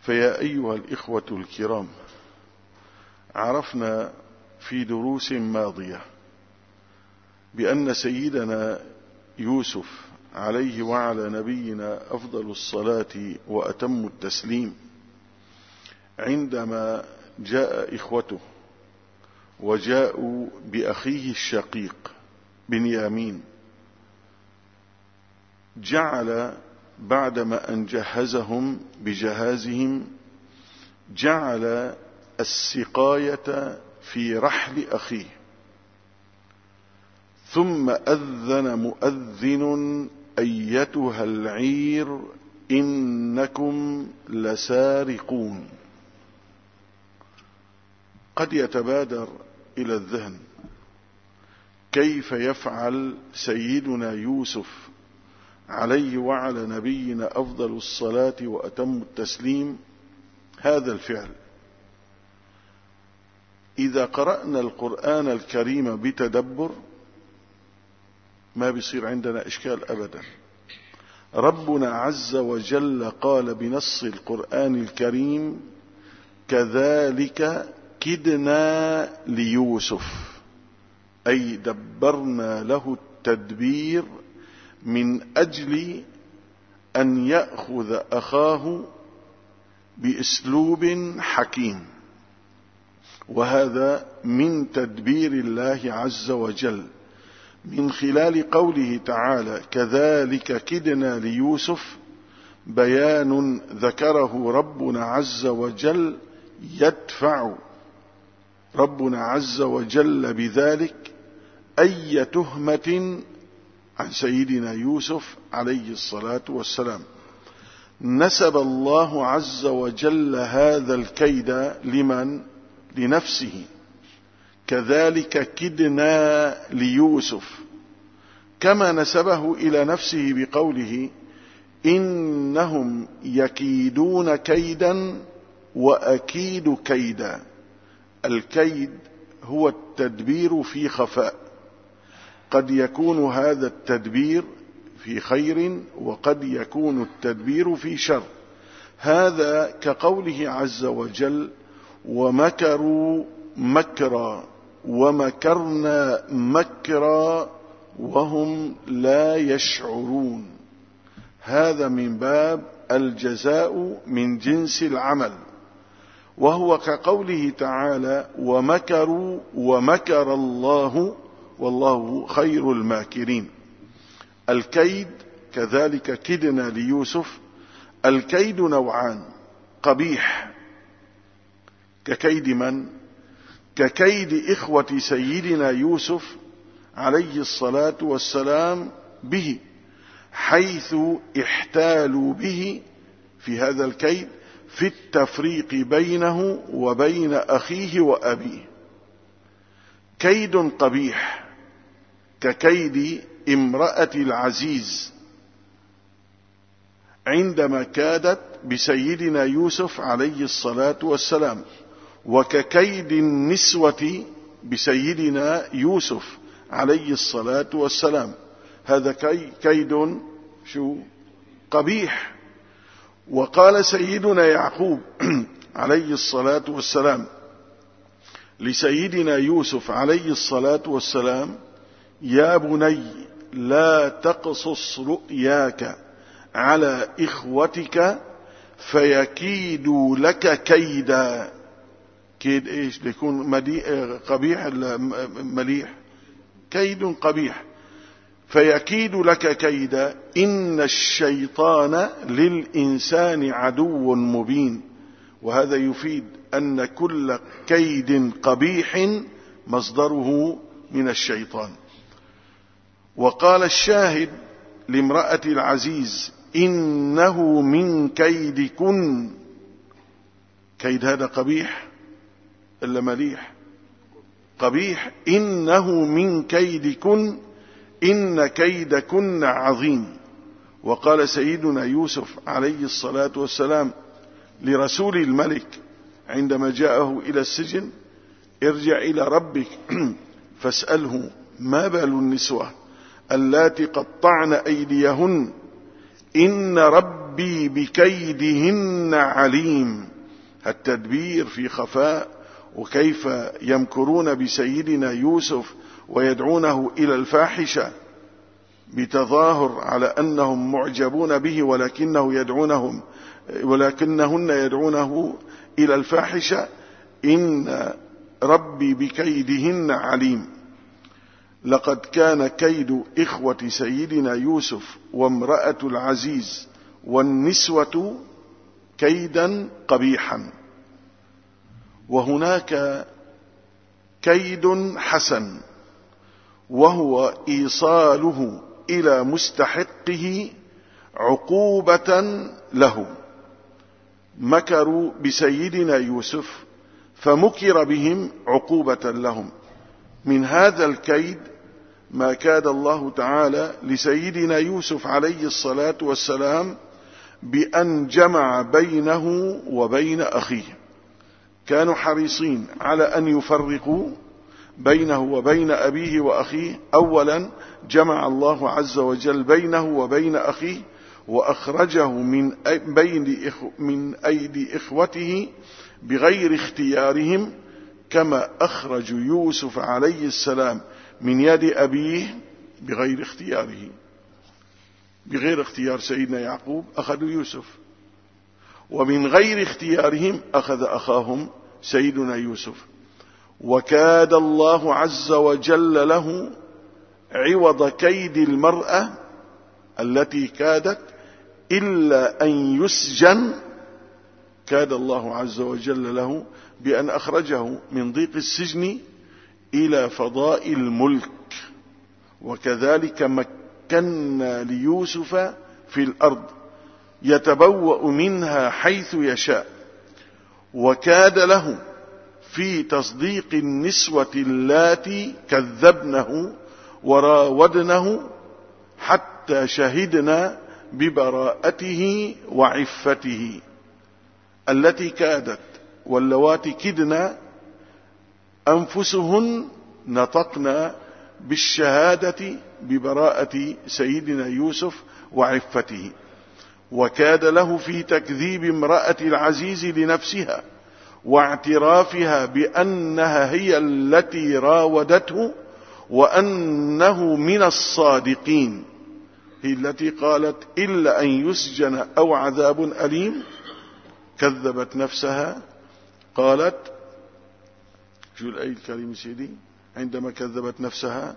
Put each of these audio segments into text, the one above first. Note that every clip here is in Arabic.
فيا أيها الإخوة الكرام، عرفنا في دروس ماضية بأن سيدنا يوسف عليه وعلى نبينا أفضل الصلاة وأتم التسليم عندما جاء إخوته وجاءوا بأخيه الشقيق بنيامين، جعل بعدما أن جهزهم بجهازهم جعل السقاية في رحل أخيه، ثم أذن مؤذن أيتها العير إنكم لسارقون. قد يتبادر إلى الذهن كيف يفعل سيدنا يوسف عليه وعلى نبينا أفضل الصلاة وأتم التسليم هذا الفعل. إذا قرأنا القرآن الكريم بتدبر ما بيصير عندنا إشكال أبدا. ربنا عز وجل قال بنص القرآن الكريم: كذلك كدنا ليوسف، أي دبرنا له التدبير من أجل أن يأخذ أخاه بأسلوب حكيم، وهذا من تدبير الله عز وجل من خلال قوله تعالى: كذلك كدنا ليوسف، بيان ذكره ربنا عز وجل يدفع ربنا عز وجل بذلك أي تهمة عن سيدنا يوسف عليه الصلاة والسلام. نسب الله عز وجل هذا الكيد لمن؟ لنفسه. كذلك كدنا ليوسف، كما نسبه إلى نفسه بقوله: إنهم يكيدون كيدا وأكيد كيدا. الكيد هو التدبير في خفاء، قد يكون هذا التدبير في خير وقد يكون التدبير في شر. هذا كقوله عز وجل: ومكروا مكرا ومكرنا مكرا وهم لا يشعرون. هذا من باب الجزاء من جنس العمل، وهو كقوله تعالى: ومكروا ومكر الله والله خير الماكرين. الكيد كذلك كدنا ليوسف. الكيد نوعان: قبيح ككيد من؟ ككيد إخوة سيدنا يوسف عليه الصلاة والسلام به، حيث احتالوا به في هذا الكيد في التفريق بينه وبين أخيه وأبيه. كيد قبيح ككيد امرأة العزيز عندما كادت بسيدنا يوسف عليه الصلاة والسلام، وككيد النسوة بسيدنا يوسف عليه الصلاة والسلام. هذا كيد قبيح. وقال سيدنا يعقوب عليه الصلاة والسلام لسيدنا يوسف عليه الصلاة والسلام: يا بني لا تقصص رؤياك على إخوتك فيكيدوا لك كيدا. كيد ايش؟ ليكون قبيح مليح؟ كيد قبيح. فيكيد لك كيدا إن الشيطان للإنسان عدو مبين. وهذا يفيد أن كل كيد قبيح مصدره من الشيطان. وقال الشاهد لامرأة العزيز: إنه من كيدكن. كيد هذا قبيح إلا مليح؟ قبيح. إنه من كيدكن إن كيدكن عظيم. وقال سيدنا يوسف عليه الصلاة والسلام لرسول الملك عندما جاءه إلى السجن: ارجع إلى ربك فاسأله ما بال النسوة اللاتي قطعن أيديهن إن ربي ربي بكيدهن عليم. التدبير في خفاء، وكيف يمكرون بسيدنا يوسف ويدعونه إلى الفاحشة بتظاهر على أنهم معجبون به، ولكنهن يدعونه إلى الفاحشة. إن ربي بكيدهن عليم. لقد كان كيد إخوة سيدنا يوسف وامرأة العزيز والنسوة كيدا قبيحا، وهناك كيد حسن، وهو إيصاله إلى مستحقه عقوبة له. مكروا بسيدنا يوسف فمكر بهم عقوبة لهم. من هذا الكيد ما كاد الله تعالى لسيدنا يوسف عليه الصلاة والسلام بأن جمع بينه وبين أخيه. كانوا حريصين على أن يفرقوا بينه وبين أبيه وأخيه. أولا جمع الله عز وجل بينه وبين أخيه، وأخرجه من أيدي إخوته بغير اختيارهم، كما أخرج يوسف عليه السلام من يد أبيه بغير اختياره. بغير اختيار سيدنا يعقوب أخذوا يوسف، ومن غير اختيارهم أخذ أخاهم سيدنا يوسف. وكاد الله عز وجل له عوض كيد المرأة التي كادت إلا أن يسجن. كاد الله عز وجل له بأن أخرجه من ضيق السجن إلى فضاء الملك. وكذلك مكنا ليوسف في الأرض يتبوأ منها حيث يشاء. وكاد له في تصديق النسوة اللاتي كذبنه وراودنه حتى شهدنا ببراءته وعفته. التي كادت واللواتي كدنا أنفسهن نطقنا بالشهادة ببراءة سيدنا يوسف وعفته. وكاد له في تكذيب امرأة العزيز لنفسها واعترافها بأنها هي التي راودته وأنه من الصادقين. هي التي قالت إلا أن يسجن أو عذاب أليم. كذبت نفسها، قالت شو الآية الكريمة سيدي عندما كذبت نفسها؟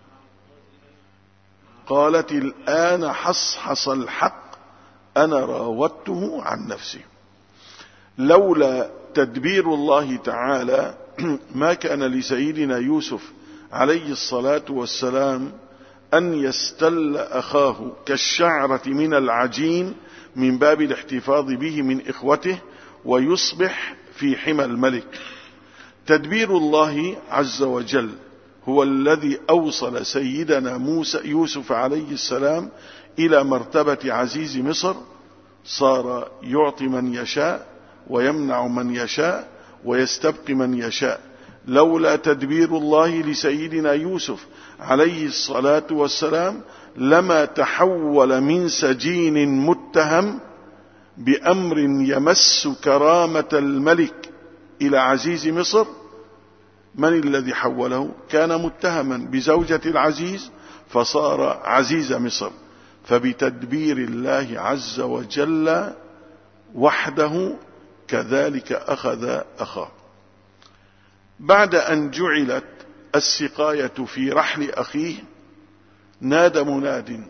قالت الآن حصحص الحق أنا راودته عن نفسي. لولا تدبير الله تعالى ما كان لسيدنا يوسف عليه الصلاة والسلام أن يستل أخاه كالشعرة من العجين من باب الاحتفاظ به من إخوته ويصبح في حمى الملك. تدبير الله عز وجل هو الذي أوصل سيدنا يوسف عليه السلام إلى مرتبة عزيز مصر. صار يعطي من يشاء ويمنع من يشاء ويستبقي من يشاء. لولا تدبير الله لسيدنا يوسف عليه الصلاة والسلام لما تحول من سجين متهم بأمر يمس كرامة الملك إلى عزيز مصر. من الذي حوله؟ كان متهما بزوجة العزيز فصار عزيز مصر. فبتدبير الله عز وجل وحده كذلك أخذ أخاه. بعد أن جعلت السقاية في رحل أخيه نادى مناد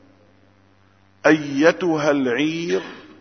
أيتها العير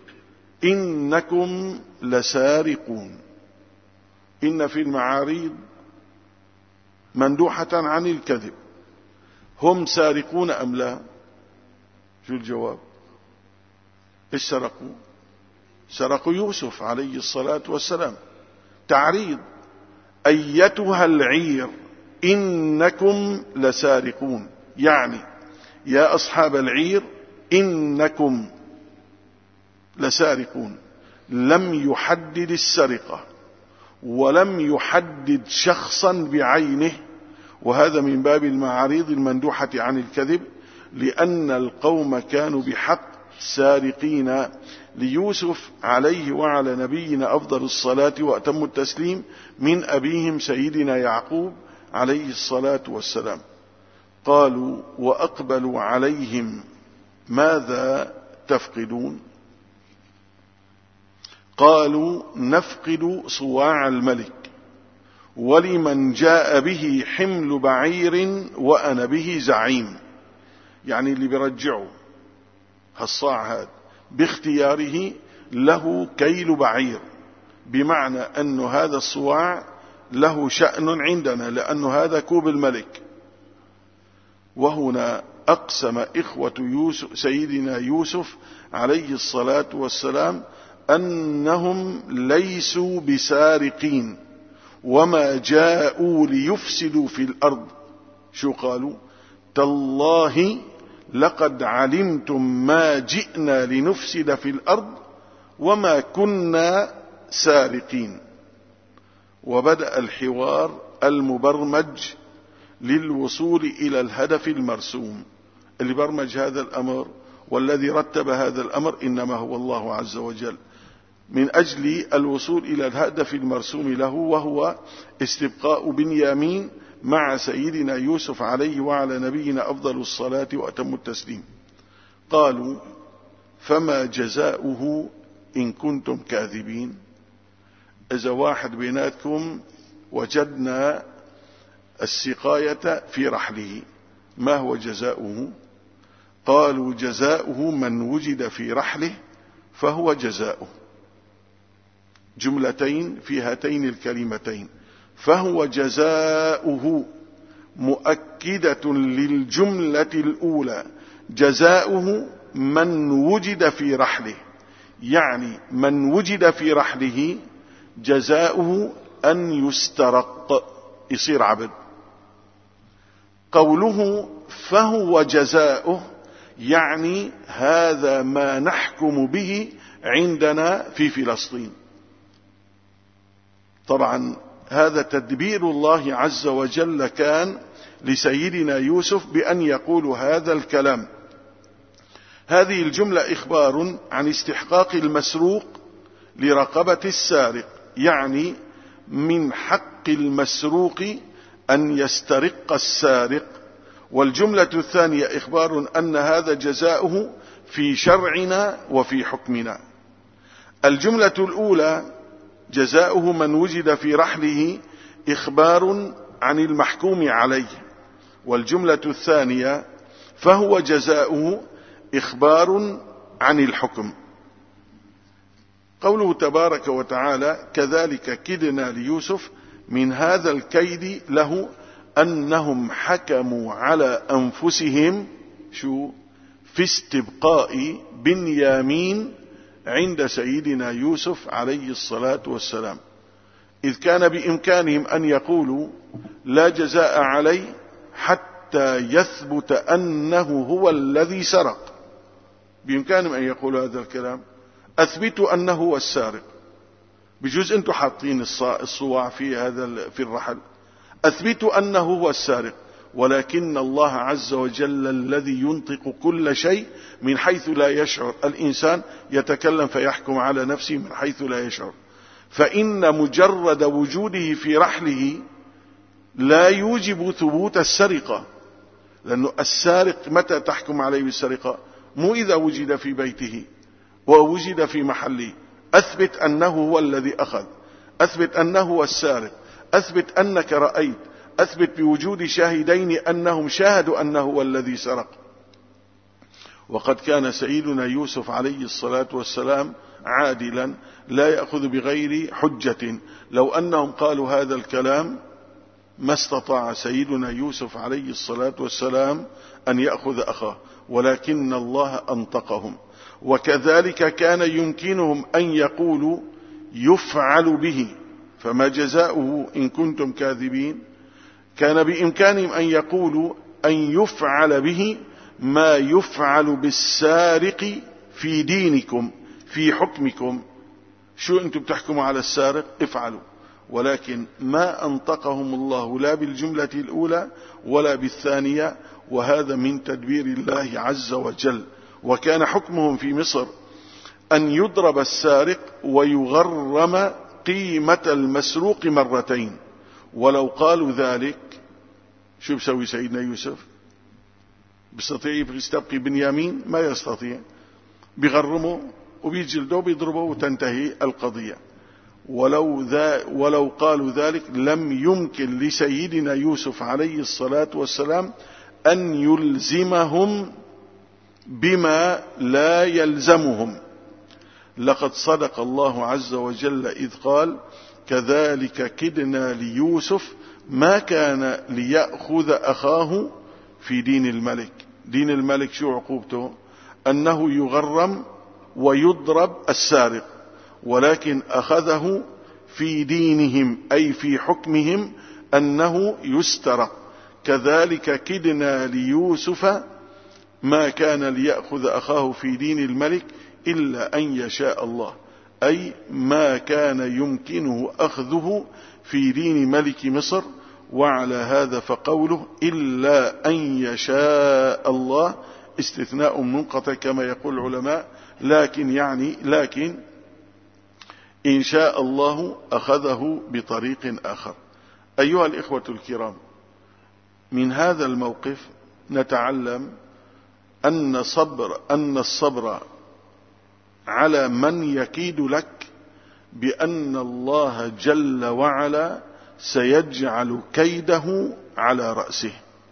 إنكم لسارقون. إن في المعاريض مندوحة عن الكذب. هم سارقون أم لا؟ شو الجواب؟ إيش سرقوا؟ سرقوا يوسف عليه الصلاة والسلام. تعريض أيتها العير إنكم لسارقون، يعني يا أصحاب العير إنكم لسارقون. لم يحدد السرقة ولم يحدد شخصا بعينه، وهذا من باب المعاريض المندوحة عن الكذب، لأن القوم كانوا بحق سارقين ليوسف عليه وعلى نبينا أفضل الصلاة وأتم التسليم من أبيهم سيدنا يعقوب عليه الصلاة والسلام. قالوا وأقبلوا عليهم ماذا تفقدون؟ قالوا نفقد صواع الملك ولمن جاء به حمل بعير وأنا به زعيم. يعني اللي بيرجعوا هالصاع هذا باختياره له كيل بعير، بمعنى أن هذا الصواع له شأن عندنا لأن هذا كوب الملك. وهنا أقسم إخوة يوسف سيدنا يوسف عليه الصلاة والسلام أنهم ليسوا بسارقين وما جاءوا ليفسدوا في الأرض. شو قالوا؟ تالله لقد علمتم ما جئنا لنفسد في الأرض وما كنا سارقين. وبدأ الحوار المبرمج للوصول إلى الهدف المرسوم. اللي برمج هذا الأمر والذي رتب هذا الأمر إنما هو الله عز وجل، من أجل الوصول إلى الهدف المرسوم له، وهو استبقاء بنيامين مع سيدنا يوسف عليه وعلى نبينا أفضل الصلاة وأتم التسليم. قالوا فما جزاؤه إن كنتم كاذبين؟ إذا واحد بيناتكم وجدنا السقاية في رحله ما هو جزاؤه؟ قالوا جزاؤه من وجد في رحله فهو جزاؤه. جملتين في هاتين الكلمتين، فهو جزاؤه مؤكدة للجملة الأولى، جزاؤه من وجد في رحله، يعني من وجد في رحله جزاؤه أن يسترق يصير عبد. قوله فهو جزاؤه يعني هذا ما نحكم به عندنا في فلسطين. طبعا هذا تدبير الله عز وجل كان لسيدنا يوسف بأن يقول هذا الكلام. هذه الجملة إخبار عن استحقاق المسروق لرقبة السارق، يعني من حق المسروق أن يسترق السارق. والجملة الثانية إخبار أن هذا جزاؤه في شرعنا وفي حكمنا. الجملة الأولى جزاؤه من وجد في رحله إخبار عن المحكوم عليه، والجملة الثانية فهو جزاؤه إخبار عن الحكم. قوله تبارك وتعالى كذلك كدنا ليوسف من هذا الكيد له أنهم حكموا على أنفسهم في استبقاء بنيامين عند سيدنا يوسف عليه الصلاة والسلام، إذ كان بإمكانهم أن يقولوا لا جزاء عليه حتى يثبت أنه هو الذي سرق. بإمكانهم أن يقولوا هذا الكلام، أثبتوا أنه هو السارق. بجوز أنتم حاطين الصواع في الرحل، أثبتوا أنه هو السارق. ولكن الله عز وجل الذي ينطق كل شيء من حيث لا يشعر. الإنسان يتكلم فيحكم على نفسه من حيث لا يشعر، فإن مجرد وجوده في رحله لا يوجب ثبوت السرقة، لأنه السارق متى تحكم عليه بالسرقة؟ مو إذا وجد في بيته ووجد في محله. أثبت أنه هو الذي أخذ، أثبت أنه هو السارق، أثبت أنك رأيت، أثبت بوجود شاهدين أنهم شاهدوا أنه هو الذي سرق. وقد كان سيدنا يوسف عليه الصلاة والسلام عادلا لا يأخذ بغير حجة. لو أنهم قالوا هذا الكلام ما استطاع سيدنا يوسف عليه الصلاة والسلام أن يأخذ أخاه، ولكن الله أنطقهم. وكذلك كان يمكنهم أن يقولوا يفعل به، فما جزاؤه إن كنتم كاذبين؟ كان بإمكانهم أن يقولوا أن يفعل به ما يفعل بالسارق في دينكم في حكمكم. شو أنتم بتحكموا على السارق؟ افعلوا. ولكن ما أنطقهم الله لا بالجملة الأولى ولا بالثانية، وهذا من تدبير الله عز وجل. وكان حكمهم في مصر أن يضرب السارق ويغرم قيمة المسروق مرتين. ولو قالوا ذلك شو بسوي سيدنا يوسف؟ بيستطيع يستبقي بنيامين؟ ما يستطيع، بيغرمه وبيجلده وبيضربه وتنتهي القضية. ولو قالوا ذلك لم يمكن لسيدنا يوسف عليه الصلاة والسلام أن يلزمهم بما لا يلزمهم. لقد صدق الله عز وجل إذ قال كذلك كدنا ليوسف ما كان ليأخذ أخاه في دين الملك. دين الملك شو عقوبته؟ أنه يغرم ويضرب السارق، ولكن أخذه في دينهم أي في حكمهم أنه يسترق. كذلك كدنا ليوسف ما كان ليأخذ أخاه في دين الملك إلا أن يشاء الله، أي ما كان يمكنه أخذه في دين ملك مصر. وعلى هذا فقوله إلا أن يشاء الله استثناء منقطع كما يقول العلماء، لكن إن شاء الله أخذه بطريق آخر. أيها الإخوة الكرام، من هذا الموقف نتعلم أن الصبر على من يكيد لك بأن الله جل وعلا سيجعل كيده على رأسه.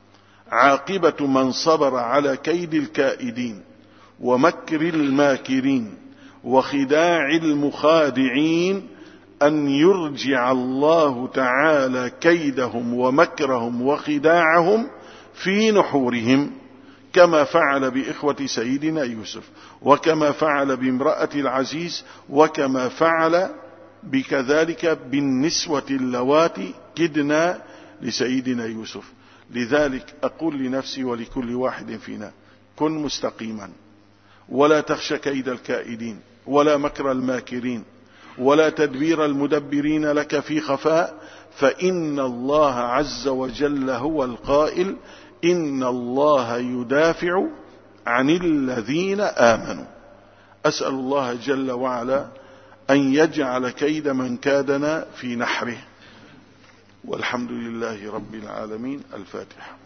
عاقبة من صبر على كيد الكائدين ومكر الماكرين وخداع المخادعين أن يرجع الله تعالى كيدهم ومكرهم وخداعهم في نحورهم، كما فعل بإخوة سيدنا يوسف، وكما فعل بامرأة العزيز، وكما فعل بكذلك بالنسوة اللواتي كدنا لسيدنا يوسف. لذلك أقول لنفسي ولكل واحد فينا: كن مستقيما، ولا تخش كيد الكائدين ولا مكر الماكرين ولا تدبير المدبرين لك في خفاء، فإن الله عز وجل هو القائل: إن الله يدافع عن الذين آمنوا. أسأل الله جل وعلا أن يجعل كيد من كادنا في نحره، والحمد لله رب العالمين. الفاتحة.